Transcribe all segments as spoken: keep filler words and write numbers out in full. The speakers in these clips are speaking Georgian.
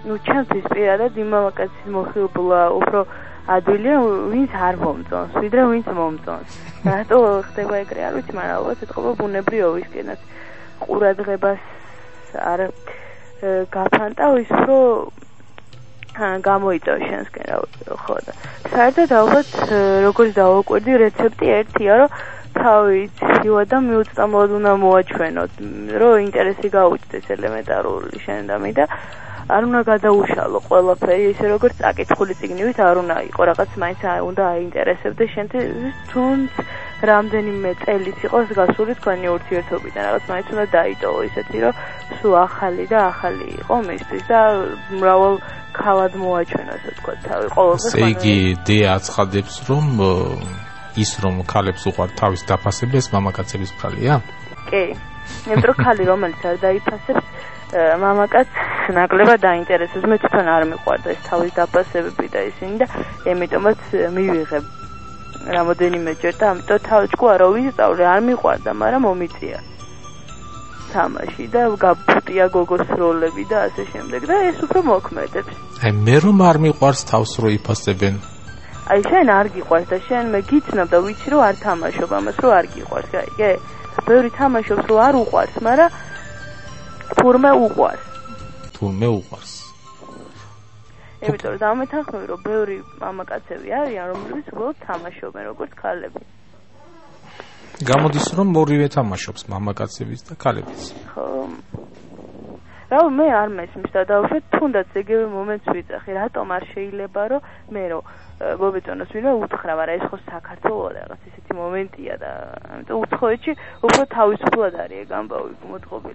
ну ჩემთვის პირადად იმ მამაკაცის მოხილბლა უფრო ადვილია, ვინც არ მომწონს, ვიდრე ვინც მომწონს. რატო ხდება ეგრე, არ ვიცი, მაგრამ ალბათ ეთყობა ბუნებრივობისკენაც. ყურადღებას არ გაფანტა ის რო გამოიწევ შენსკენ რა ვიცი ხო და საერთოდ ალბათ როგორც დავაკვირდი რეცეპტი ერთია რომ თავით ივა და მიუწამოდ უნდა მოაჩვენოთ რომ ინტერესი გაუჩნდეს ელემენტარული შენდამი და არ უნდა გადაუშალო ყველაფერი ისე როგორც წაკითხული წიგნივით არ უნდა იყო რაღაც მაინც უნდა აინტერესებდეს შენთვის თუნდაც რამდენიმე წელიც იყოს გასული თქვენი ურთიერთობიდან რაღაც მაინც უნდა დაიტოვო ისეთი რომ სულ ახალი და ახალი იყო მისთვის და მრავალ ქალად მოაჩვენოს თქვა თავი ყოველთვის ესე იგი დია აცხადებს რომ ის რომ ქალებს უყვართ თავის დაფასებას მამაკაცების ბრალია? კი იმიტომ რომ ქალი რომელიც არ დაიფასებს მამაკაცს ნაკლებად დაინტერესებს მე თვითონ არ მიყვარდა ეს თავის დაფასებები და ისინი და ამიტომაც მივიღებ რამოდენიმე ჯერ და ამიტომ თავჭკუა რომ ვისწავლე არ მიყვარდა მაგრამ მომიწია თამაში და გაფუტია გოგოს როლები და ასე შემდეგ და ეს უფრო მოქმედებს აი მე რომ არ მიყვარს თავს რო იფასებენ აი შენ არ გიყვარს და შენ მე გიცნობ და ვიცი რომ არ თამაშობ ამას რომ არ გიყვარს გაიგე ბევრი თამაშობს რომ არ უყვარს მაგრამ თურმე უყვარს თურმე უყვარს იმიტომ რომ დამეთანხმები რომ ბევრი მამაკაცები არიან რომლებიც უბრალოდ თამაშობენ როგორც ქალები გამოდის რომ ორივე თამაშობს მამაკაცებიც და ქალებიც ხო რა მე არ მესმის და დავუშვათ თუნდაც ეგრევე მომენტს ვიძახი რატომ არ შეიძლება რომ მე რომ მობეწონოს ვინმე უთხრა არა ეს ხო საქართველო რაღაც ისეთი მომენტია და ამიტომ უცხოეთში უფრო თავისუფლად არის ეგ ამბავი მოწყობილი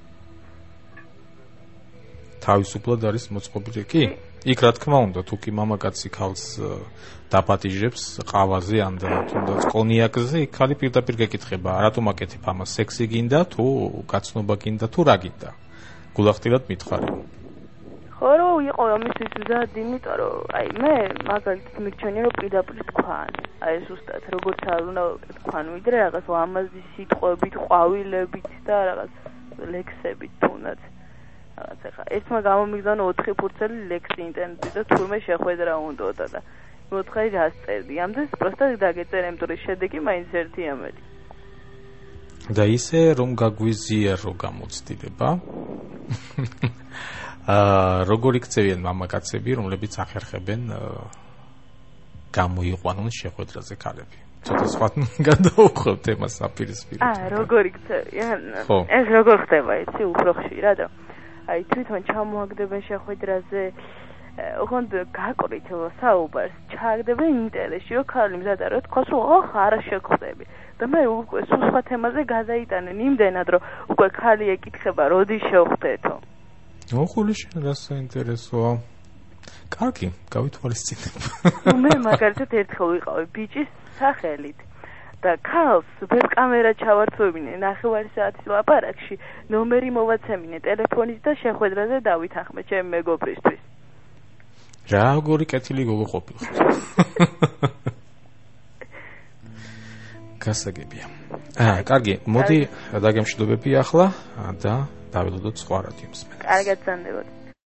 თავისუფლად არის მოწყობილი კი იქ რა თქმა უნდა თუ კი მამაკაცი ქალს დაპატიჟებს ყავაზე ან და თუნდაც კონიაკზე იქ ხალი პირდაპირ გეკითხება რატომ აკეთებ ამას სექსი გინდა თუ გაცნობა გინდა თუ რა გინდა გულახდილად მითხარი ხო რომ იყო ამისთვის მზად იმიტომ რომ აი მე მაგალითად მირჩენია რომ პირდაპირ თქვან აი ზუსტად როგორც არ უნდა თქვან ვიდრე რაღაც ლამაზი სიტყვებით ყვავილებით და რაღაც ლექსებით თუნდაც რაღაც ახლა ერთმა გამომიგზავნა ოთხი ფურცელი ლექსი ინტერნეტში და თურმე შეხვედრა უნდოდა და მოთხარი რას წერდი ამდენს პროსტად დაგეწერე იმიტომ რომ შედეგი მაინც ერთია მეტი და ისე რომ გაგვიზია რომ გამოცდილება აა როგორი ქცევიან მამაკაცები რომლებიც ახერხებენ გამოიყვანონ შეხვედრაზე ქალები ცოტა სხვა გადაუხევ თემას აპირისპირეთ აა როგორი ქცევიან ეს როგორ ხდება იცი უფრო ხშირად აი თვითონ ჩამოაგდებენ შეხვედრაზე ოღონდ გაკვრით საუბარს ჩააგდებენ ინტერესში რომ ქალი მზად არის თქოს რომ ოხ არა შეგხვდები და მე უკვე სულ სხვა თემაზე გადაიტანენ იმდენად რომ უკვე ქალი ეკითხება როდის შევხვდეთო ოხული შენ რა საინტერესოა კარგი გავითვალისწინებ მე მაგალითად ერთხელ ვიყავი ბიჭის სახელით და ქალს ვებკამერა ჩავართვებინე ნახევარი საათის ლაპარაკში ნომერი მოვაცემინე ტელეფონის და შეხვედრაზე დავითანხმე ჩემი მეგობრისთვის რა გორი კეთილი გოგო ყოფილიყო გასაგებია აა კარგი მოდი დაგემშვიდობები ახლა და დავილოდოთ სხვა რადიოს მე კარგად ზანდებოდ